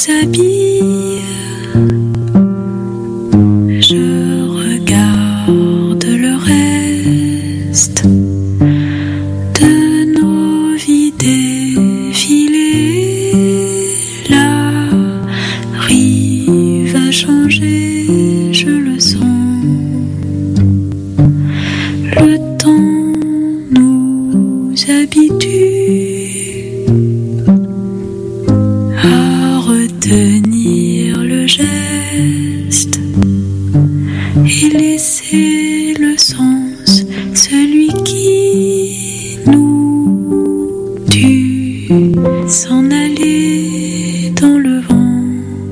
habille. Je regarde le reste de nos vies défiler. La rive a changé, je le sens. Le temps nous habitue à retenir le geste et laisser le sens, celui qui nous tue, s'en aller dans le vent.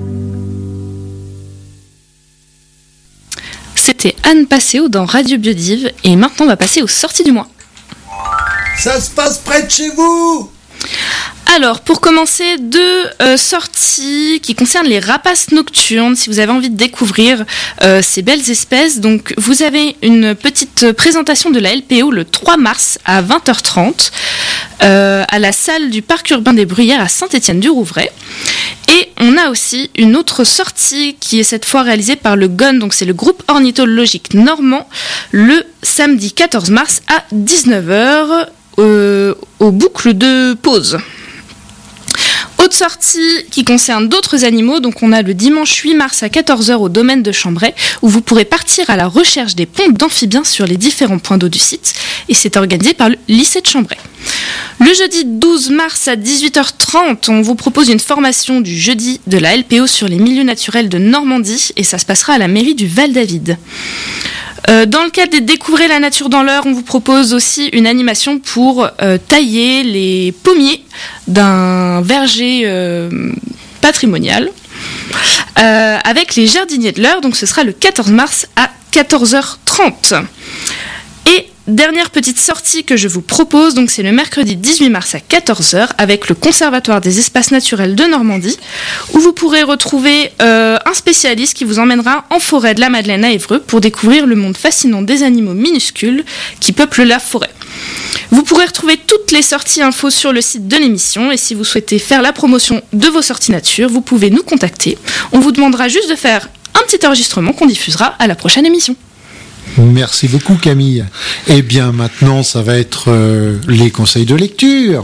C'était Anne Passeo dans Radio Biodive et maintenant on va passer aux sorties du mois. Ça se passe près de chez vous? Alors, pour commencer, deux sorties qui concernent les rapaces nocturnes, si vous avez envie de découvrir ces belles espèces. Donc, vous avez une petite présentation de la LPO le 3 mars à 20h30 à la salle du Parc urbain des Bruyères à Saint-Étienne-du-Rouvray. Et on a aussi une autre sortie qui est cette fois réalisée par le GON, donc c'est le groupe ornithologique normand, le samedi 14 mars à 19h aux boucles de pause. Autre sortie qui concerne d'autres animaux, donc on a le dimanche 8 mars à 14h au domaine de Chambray, où vous pourrez partir à la recherche des ponts d'amphibiens sur les différents points d'eau du site, et c'est organisé par le lycée de Chambray. Le jeudi 12 mars à 18h30, on vous propose une formation du jeudi de la LPO sur les milieux naturels de Normandie, et ça se passera à la mairie du Val-David. Dans le cadre des Découvrez la nature dans l'heure, on vous propose aussi une animation pour tailler les pommiers d'un verger patrimonial avec les jardiniers de l'heure. Donc ce sera le 14 mars à 14h30. Et dernière petite sortie que je vous propose, donc c'est le mercredi 18 mars à 14h avec le Conservatoire des espaces naturels de Normandie, où vous pourrez retrouver un spécialiste qui vous emmènera en forêt de la Madeleine à Évreux pour découvrir le monde fascinant des animaux minuscules qui peuplent la forêt. Vous pourrez retrouver toutes les sorties infos sur le site de l'émission, et si vous souhaitez faire la promotion de vos sorties nature, vous pouvez nous contacter. On vous demandera juste de faire un petit enregistrement qu'on diffusera à la prochaine émission. Merci beaucoup Camille. Eh bien maintenant ça va être les conseils de lecture.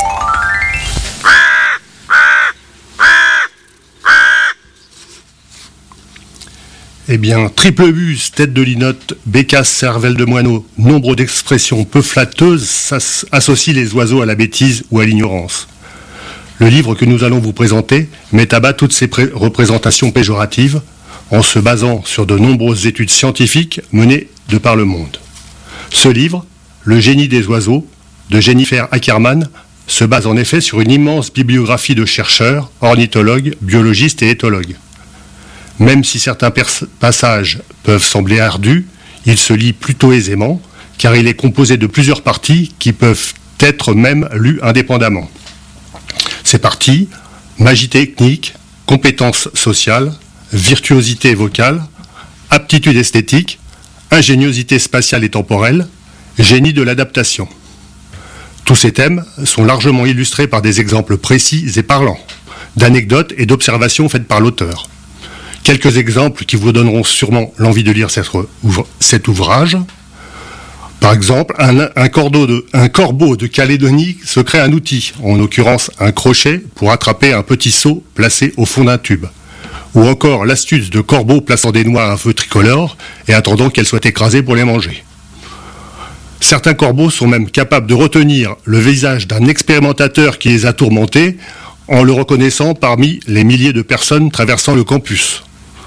Eh bien, triple buse, tête de linotte, bécasse, cervelle de moineau, nombre d'expressions peu flatteuses associent les oiseaux à la bêtise ou à l'ignorance. Le livre que nous allons vous présenter met à bas toutes ces représentations péjoratives en se basant sur de nombreuses études scientifiques menées de par le monde. Ce livre, Le génie des oiseaux, de Jennifer Ackerman, se base en effet sur une immense bibliographie de chercheurs, ornithologues, biologistes et éthologues. Même si certains passages peuvent sembler ardus, il se lit plutôt aisément, car il est composé de plusieurs parties qui peuvent être même lues indépendamment. Ces parties, magie technique, compétences sociales, virtuosité vocale, aptitude esthétique, ingéniosité spatiale et temporelle, génie de l'adaptation. Tous ces thèmes sont largement illustrés par des exemples précis et parlants, d'anecdotes et d'observations faites par l'auteur. Quelques exemples qui vous donneront sûrement l'envie de lire cet ouvrage. Par exemple, un corbeau de Calédonie se crée un outil, en l'occurrence un crochet, pour attraper un petit seau placé au fond d'un tube. Ou encore l'astuce de corbeau plaçant des noix à un feu tricolore et attendant qu'elles soient écrasées pour les manger. Certains corbeaux sont même capables de retenir le visage d'un expérimentateur qui les a tourmentés en le reconnaissant parmi les milliers de personnes traversant le campus.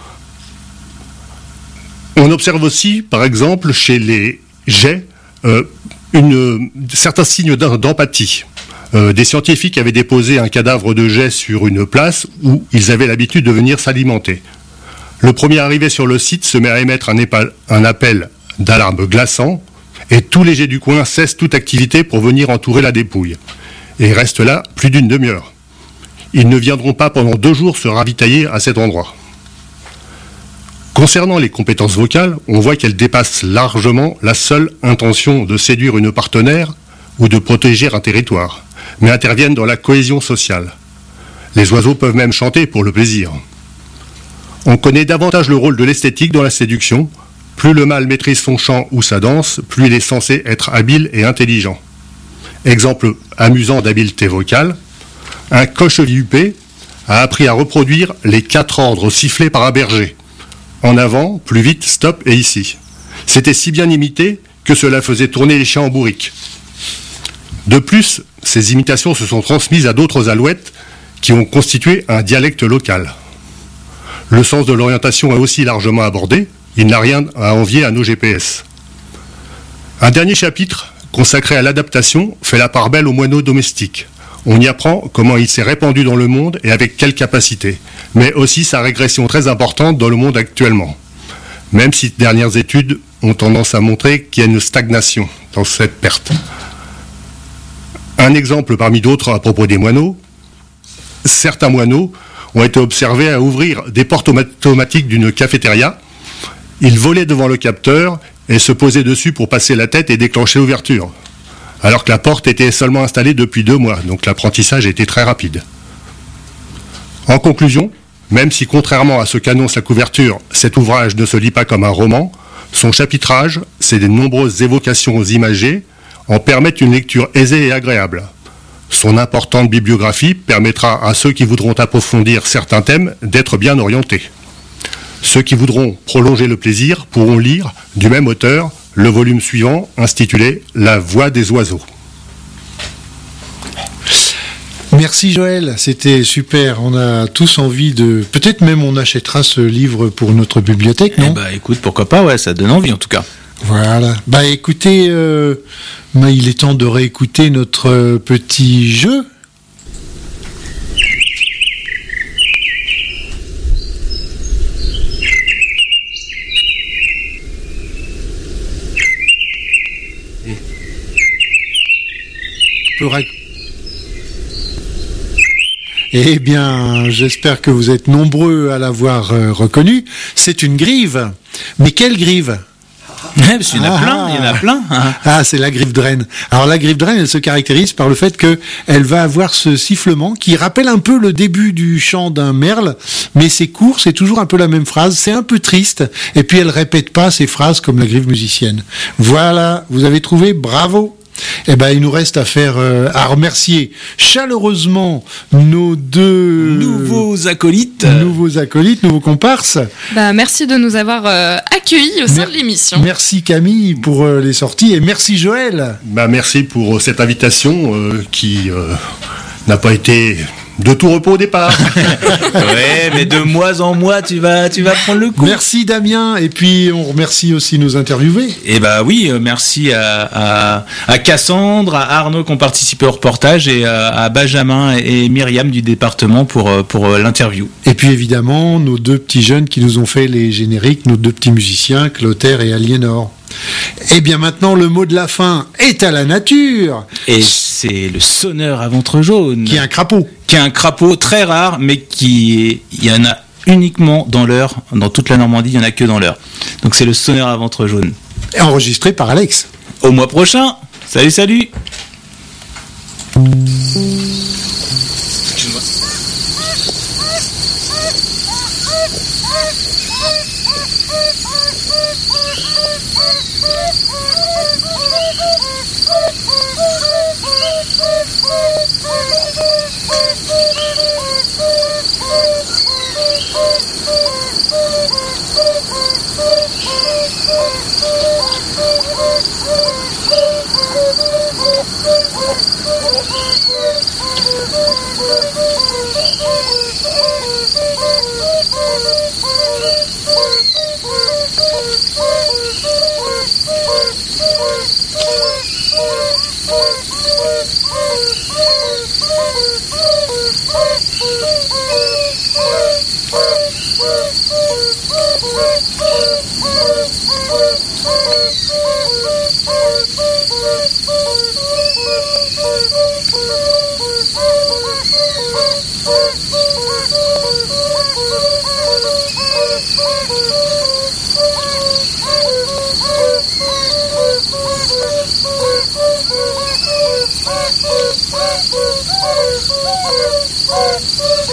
On observe aussi, par exemple, chez les geais, certains signes d'empathie. Des scientifiques avaient déposé un cadavre de geais sur une place où ils avaient l'habitude de venir s'alimenter. Le premier arrivé sur le site se met à émettre un appel d'alarme glaçant, et tous les geais du coin cessent toute activité pour venir entourer la dépouille. Et restent là plus d'une demi-heure. Ils ne viendront pas pendant 2 jours se ravitailler à cet endroit. Concernant les compétences vocales, on voit qu'elles dépassent largement la seule intention de séduire une partenaire ou de protéger un territoire, mais interviennent dans la cohésion sociale. Les oiseaux peuvent même chanter pour le plaisir. On connaît davantage le rôle de l'esthétique dans la séduction. Plus le mâle maîtrise son chant ou sa danse, plus il est censé être habile et intelligent. Exemple amusant d'habileté vocale, un coche huppé a appris à reproduire les 4 ordres sifflés par un berger. En avant, plus vite, stop et ici. C'était si bien imité que cela faisait tourner les chiens en bourrique. De plus, ces imitations se sont transmises à d'autres alouettes qui ont constitué un dialecte local. Le sens de l'orientation est aussi largement abordé. Il n'a rien à envier à nos GPS. Un dernier chapitre, consacré à l'adaptation, fait la part belle aux moineaux domestiques. On y apprend comment il s'est répandu dans le monde et avec quelle capacité, mais aussi sa régression très importante dans le monde actuellement. Même si de dernières études ont tendance à montrer qu'il y a une stagnation dans cette perte. Un exemple parmi d'autres à propos des moineaux, certains moineaux ont été observés à ouvrir des portes automatiques d'une cafétéria. Ils volaient devant le capteur et se posaient dessus pour passer la tête et déclencher l'ouverture. Alors que la porte était seulement installée depuis 2 mois, donc l'apprentissage était très rapide. En conclusion, même si contrairement à ce qu'annonce la couverture, cet ouvrage ne se lit pas comme un roman, son chapitrage, c'est des nombreuses évocations imagées, en permettent une lecture aisée et agréable. Son importante bibliographie permettra à ceux qui voudront approfondir certains thèmes d'être bien orientés. Ceux qui voudront prolonger le plaisir pourront lire, du même auteur, le volume suivant, intitulé « La voix des oiseaux ». Merci Joël, c'était super. On a tous envie de... Peut-être même on achètera ce livre pour notre bibliothèque, non ? Écoute, pourquoi pas, ouais, ça donne envie en tout cas. Voilà. Écoutez, il est temps de réécouter notre petit jeu. Eh bien, j'espère que vous êtes nombreux à l'avoir reconnu. C'est une grive. Mais quelle grive ? Parce qu'il y en a plein. Ah, c'est la griffe de Rennes. Alors la griffe de Rennes, elle se caractérise par le fait qu'elle va avoir ce sifflement qui rappelle un peu le début du chant d'un merle, mais c'est court, c'est toujours un peu la même phrase, c'est un peu triste, et puis elle répète pas ces phrases comme la griffe musicienne. Voilà, vous avez trouvé, bravo. Eh ben, il nous reste à remercier chaleureusement nos 2 nouveaux acolytes, nouveaux comparses. Merci de nous avoir accueillis au sein de l'émission. Merci Camille pour les sorties et merci Joël. Merci pour cette invitation qui n'a pas été de tout repos au départ. Ouais, mais de mois en mois, tu vas prendre le coup. Merci Damien, et puis on remercie aussi nos interviewés. Et oui, merci à Cassandre, à Arnaud qui ont participé au reportage et à Benjamin et Myriam du département pour l'interview. Et puis évidemment, nos 2 petits jeunes qui nous ont fait les génériques, nos 2 petits musiciens, Clotaire et Aliénor. Et bien maintenant, le mot de la fin est à la nature. Et c'est le sonneur à ventre jaune. Qui est un crapaud. Qui est un crapaud très rare, mais il y en a uniquement dans l'Eure. Dans toute la Normandie, il n'y en a que dans l'Eure. Donc c'est le sonneur à ventre jaune. Et enregistré par Alex. Au mois prochain. Salut. Thank you.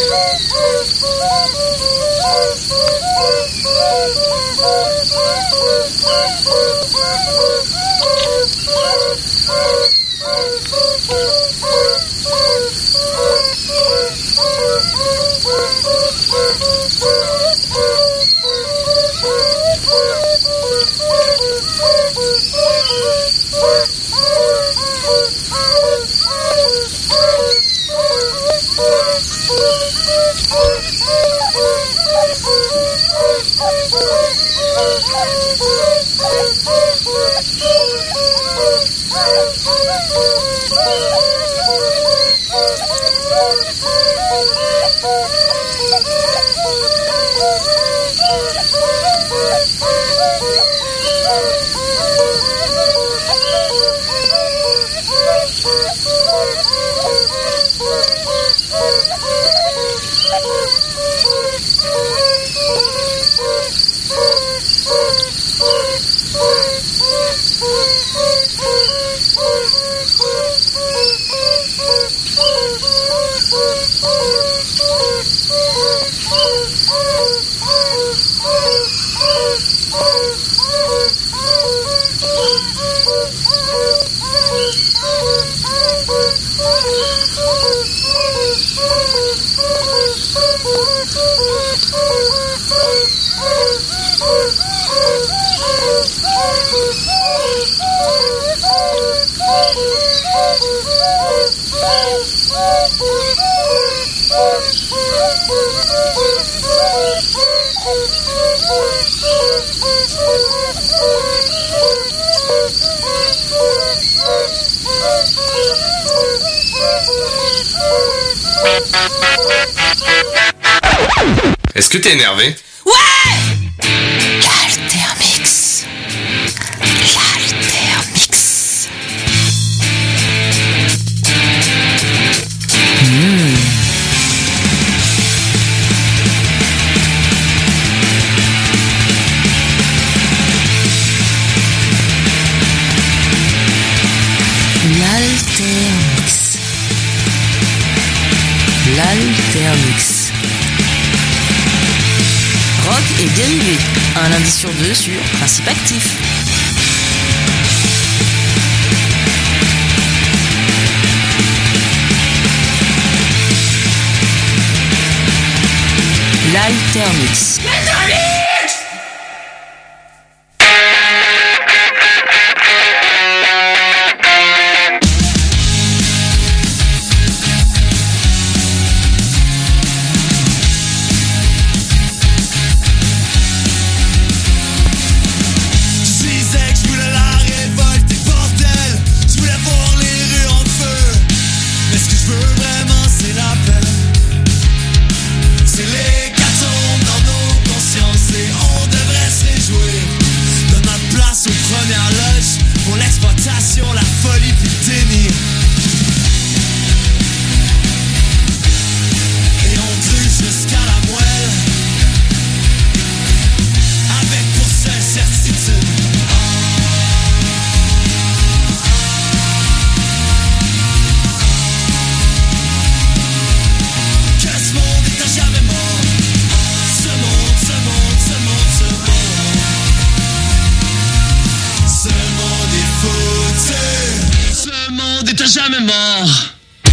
Est-ce que t'es énervé? L'Altermix. L'Altermix. L'Altermix. L'Altermix. Rock et dérivé, un lundi sur deux sur Principe Actif. L'Altermix. Jamais mort.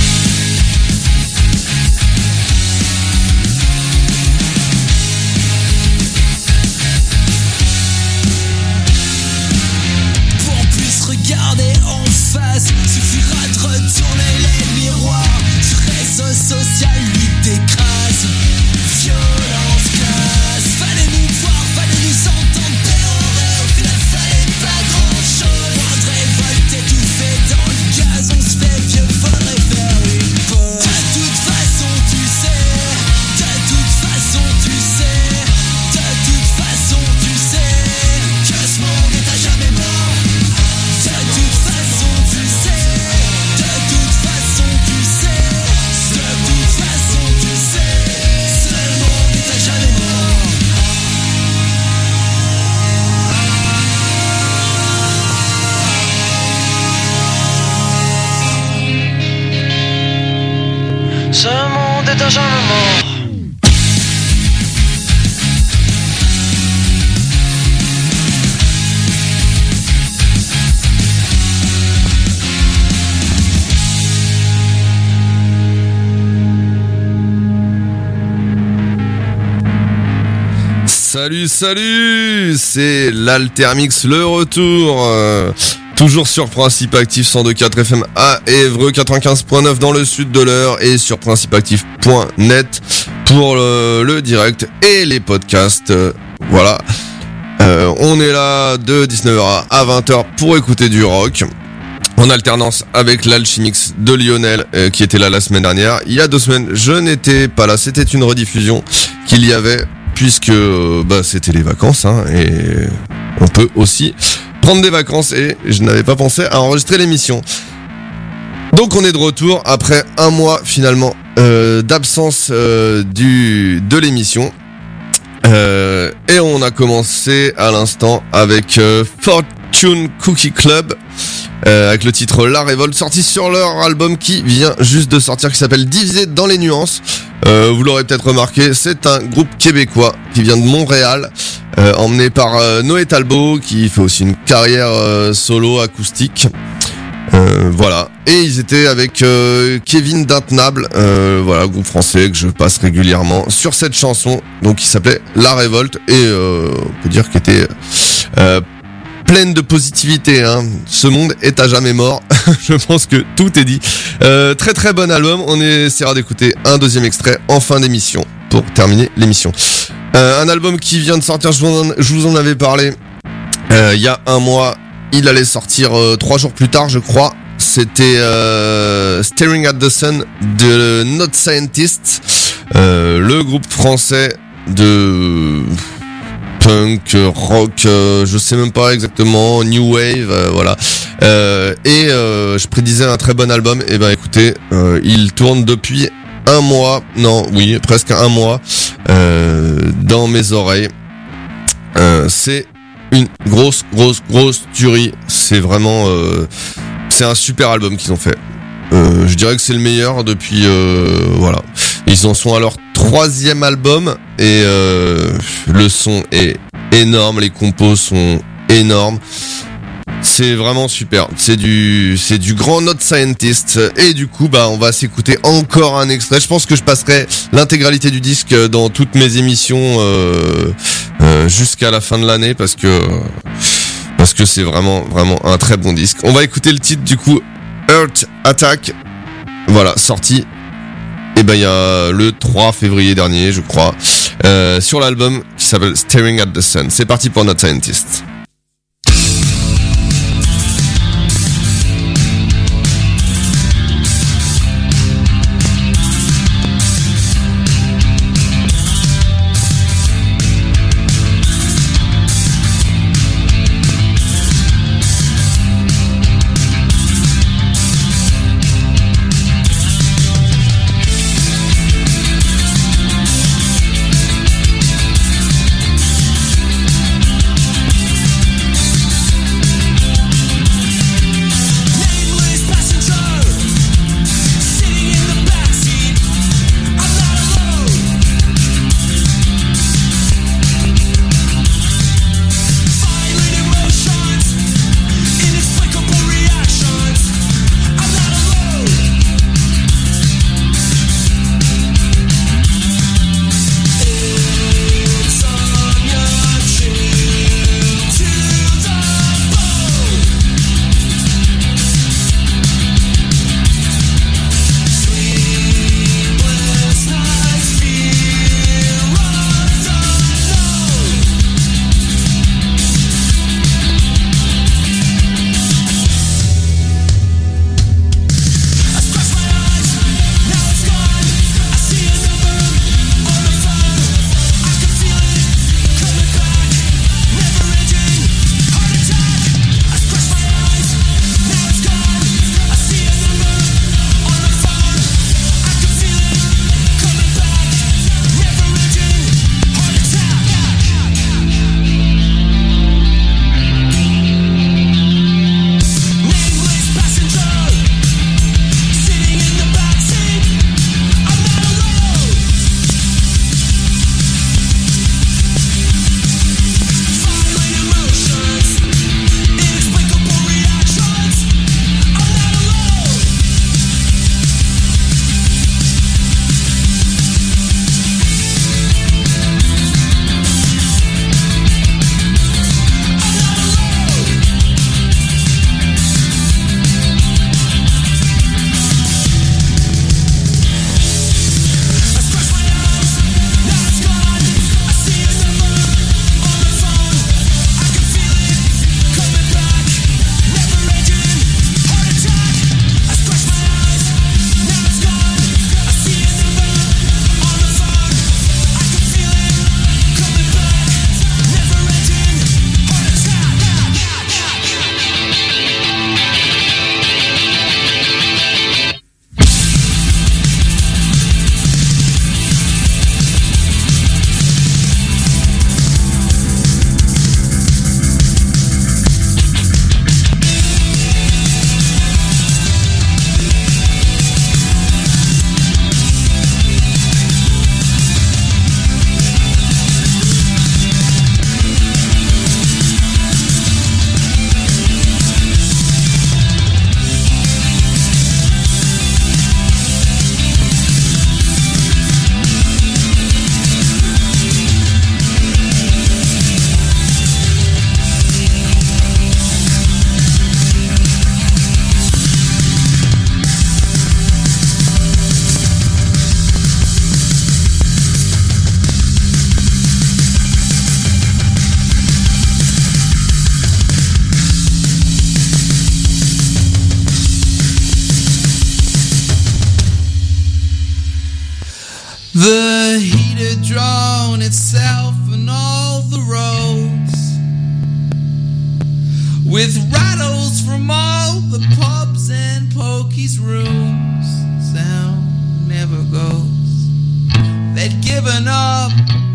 Pour qu'on puisse regarder en face, suffira de retourner les miroirs. Du réseau social lui décrase. Violence classe. Fallait nous voir, fallait nous entendre pérorer. Au final fallait pas grand chose. Moindre révolte étouffée dans le gaz. On se fait vieux, faudrait faire une pause. De toute façon tu sais. De toute façon tu sais. De toute façon tu sais. Que ce monde est à jamais mort. De toute façon tu sais. De toute façon tu sais. De toute façon tu sais. Ce monde est à jamais mort. Ce monde monde est acharnement. Salut, c'est l'Altermix, le retour, toujours sur Principe Actif 102.4 FM à Évreux, 95.9 dans le sud de l'Eure et sur principeactif.net pour le direct et les podcasts, voilà. On est là de 19h à 20h pour écouter du rock. En alternance avec l'Alchimix de Lionel qui était là la semaine dernière. Il y a 2 semaines, je n'étais pas là, c'était une rediffusion qu'il y avait puisque c'était les vacances et on peut aussi prendre des vacances et je n'avais pas pensé à enregistrer l'émission. Donc on est de retour après un mois finalement d'absence de l'émission. Et on a commencé à l'instant avec Fortune Cookie Club avec le titre La Révolte, sorti sur leur album qui vient juste de sortir, qui s'appelle Divisé dans les nuances. Vous l'aurez peut-être remarqué, c'est un groupe québécois qui vient de Montréal, emmené par Noé Talbot, qui fait aussi une carrière solo acoustique. Voilà. Et ils étaient avec Kevin d'Intenable, voilà, groupe français que je passe régulièrement sur cette chanson, donc qui s'appelait La Révolte, et on peut dire qu'elle était pleine de positivité, hein. Ce monde est à jamais mort. Je pense que tout est dit. Très très bon album. On essaiera d'écouter un deuxième extrait en fin d'émission pour terminer l'émission. Un album qui vient de sortir, je vous en avais parlé il y a un mois. Il allait sortir 3 jours plus tard, je crois. C'était Staring at the Sun de Not Scientist, le groupe français de punk, rock, je sais même pas exactement, new wave, voilà. Et je prédisais un très bon album. Et ben écoutez, il tourne depuis un mois, non, oui, presque un mois, dans mes oreilles. C'est une grosse tuerie. C'est vraiment, c'est un super album qu'ils ont fait. Je dirais que c'est le meilleur depuis, voilà. Ils en sont à leur 3e album et le son est énorme, les compos sont énormes. C'est vraiment super. C'est du grand Not Scientist. Et du coup, on va s'écouter encore un extrait. Je pense que je passerai l'intégralité du disque dans toutes mes émissions jusqu'à la fin de l'année parce que c'est vraiment un très bon disque. On va écouter le titre du coup, Heart Attack. Voilà, sorti. Et il y a le 3 février dernier, je crois, sur l'album qui s'appelle Staring at the Sun. C'est parti pour Not Scientist. The heat had drawn itself on all the roads, with rattles from all the pubs and pokies rooms. Sound never goes. They'd given up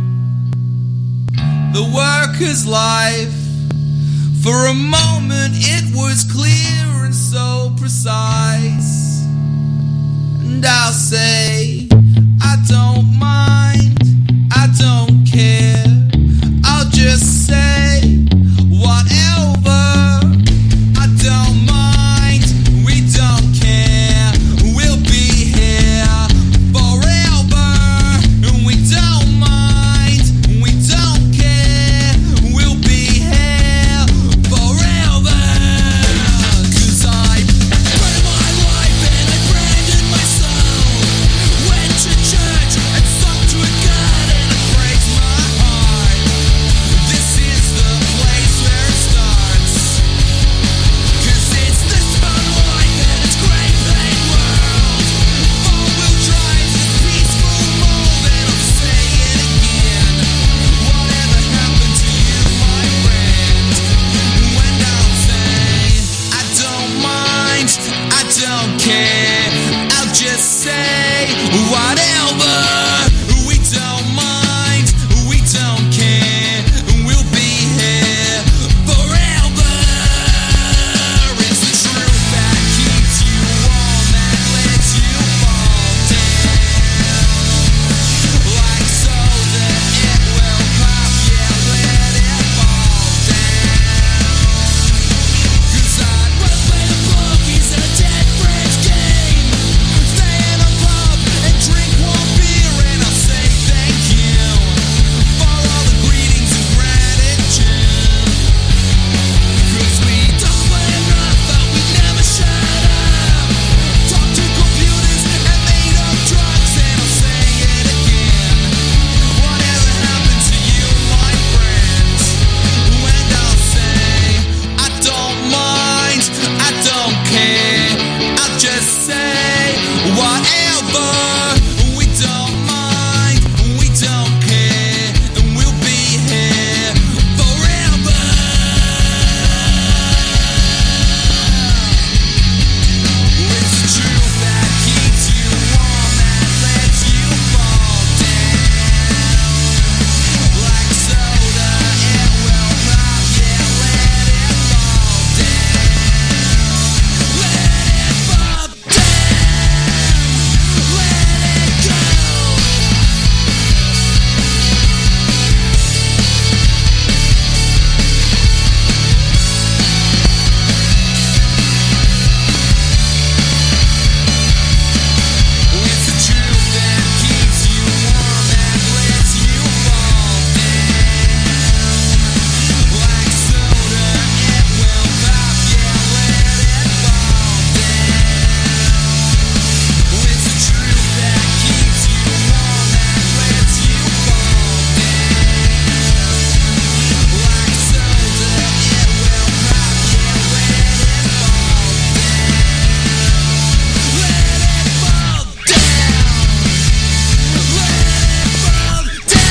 the worker's life. For a moment it was clear and so precise. And I'll say, I don't mind, I don't care. I'll just say whatever. I don't mind, we don't care. We'll be here forever. And we don't mind, we don't care. We'll be here forever. 'Cause I burned my life and I branded my soul. Went to church and sung to a God and I praised my heart. This is the place where it starts. 'Cause it's this fun life and it's great big world. Four-wheel drives this peaceful mold and I'll say it again. Whatever happened to you, my friend? When I'll say, I don't mind, I don't care. I'll just say whatever. We don't mind, we don't care. We'll be here forever. It's the truth that keeps you warm, that lets you fall down. Like soda, it will pop, yeah, let it fall down. 'Cause I'd rather play the bookies in a dead French game. Stay in a pub and drink one beer and I'll say thank you for all the greetings and gratitude. 'Cause we don't play enough but we never shut up. Talk to computers and made up drugs and I'll say it again. Whatever happened to you, my friends? When I'll say, I don't mind, I don't care. I'll just say whatever. We don't mind, we don't care. And we'll be here forever. It's the truth that keeps you warm, that lets you fall down. Like soda, it will pop, yeah, let it fall down. Let it fall down. Let it go. It's the truth that keeps you warm, that lets you fall down. Like soda, it will pop, yeah, let it fall down. It's the truth that keeps you warm, that lets you fall down. Like soda, it will pop, yeah, let it fall down. Let it fall down. Let it fall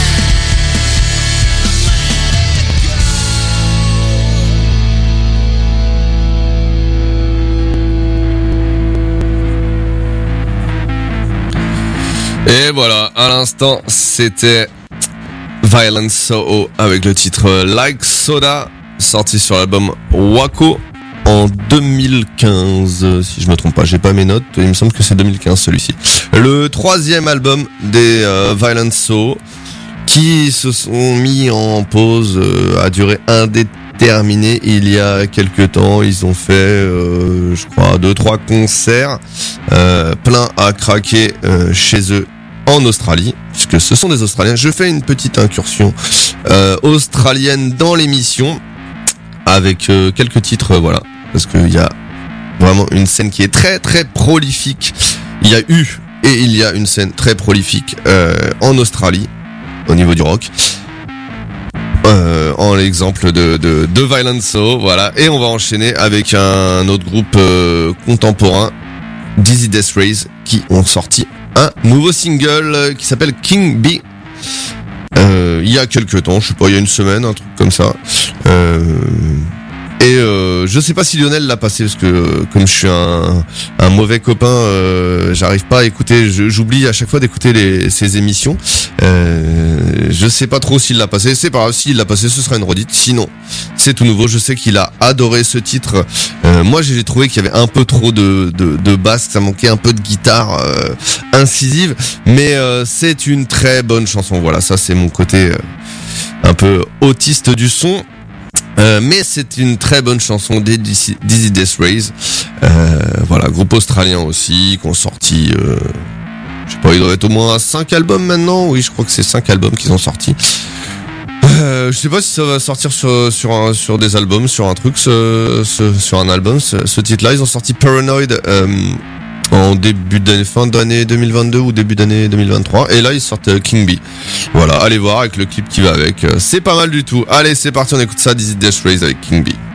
down. Et voilà, à l'instant, c'était Violent Soho avec le titre Like Soda, sorti sur l'album Waco en 2015, si je me trompe pas, j'ai pas mes notes, il me semble que c'est 2015 celui-ci. Le troisième album des Violent Soho, qui se sont mis en pause à durée indéterminée il y a quelques temps. Ils ont fait, je crois, 2-3 concerts, plein à craquer chez eux en Australie, puisque ce sont des Australiens. Je fais une petite incursion australienne dans l'émission avec quelques titres, voilà, parce qu'il y a vraiment une scène qui est très très prolifique. Il y a eu et il y a une scène très prolifique en Australie au niveau du rock. En l'exemple de Violent Soho, voilà. Et on va enchaîner avec un autre groupe contemporain Dizzy Death Rays qui ont sorti un nouveau single qui s'appelle King Bee. Il y a quelques temps, je sais pas, il y a une semaine, un truc comme ça. Et je sais pas si Lionel l'a passé parce que comme je suis un mauvais copain, j'arrive pas à écouter. J'oublie à chaque fois d'écouter ses émissions. Je sais pas trop s'il l'a passé. C'est pas grave, s'il l'a passé, ce sera une redite. Sinon, c'est tout nouveau. Je sais qu'il a adoré ce titre. Moi, j'ai trouvé qu'il y avait un peu trop de basse, que ça manquait un peu de guitare incisive. Mais c'est une très bonne chanson. Voilà, ça c'est mon côté un peu autiste du son. Mais c'est une très bonne chanson des Dizzy Death Rays. Voilà, groupe australien aussi, qui ont sorti, je sais pas, il doit être au moins 5 albums maintenant. Oui, je crois que c'est 5 albums qu'ils ont sortis. Je sais pas si ça va sortir sur des albums, sur un truc, sur un album. Ce titre-là, ils ont sorti Paranoid en fin d'année 2022 ou début d'année 2023, et là ils sortent King Bee. Voilà, allez voir avec le clip qui va avec, c'est pas mal du tout. Allez, c'est parti, on écoute ça, Dizzy Death Rays avec King Bee.